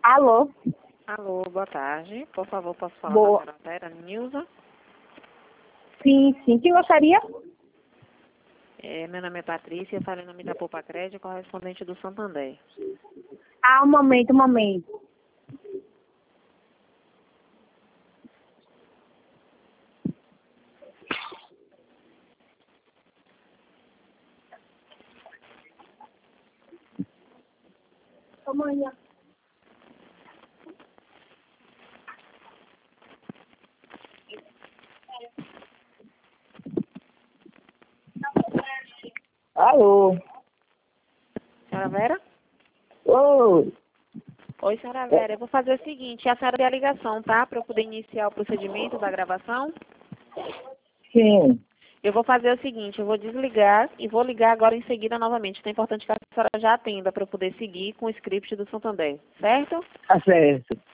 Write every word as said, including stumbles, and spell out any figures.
Alô? Alô, boa tarde. Por favor, posso falar Boa. com a senhora Vera Nilza? Sim, sim. Quem gostaria? É, meu nome é Patrícia, eu falo em nome da Poupa Crédito, correspondente do Santander. Ah, um momento, um momento. Amanhã. Alô? Senhora Vera? Oi. Oi, senhora Vera. Eu vou fazer o seguinte, a senhora tem a ligação, tá? Para eu poder iniciar o procedimento da gravação. Sim. Eu vou fazer o seguinte, eu vou desligar e vou ligar agora em seguida novamente. Então é importante que a senhora já atenda para eu poder seguir com o script do Santander, certo? Tá certo.